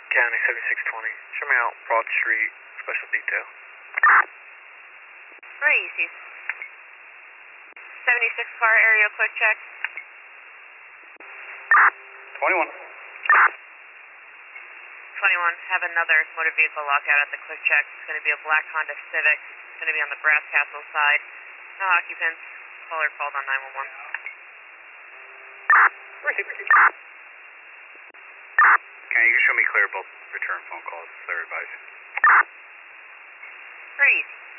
County 7620. Show me out Broad Street, special detail. Breezy. 76 car area quick check. 21. 21, have another motor vehicle lockout at the quick check. It's going to be a black Honda Civic. It's going to be on the Brass Castle side. No occupants. Caller called on 911. Okay, you can show me clear both return phone calls, clear advice. Breeze.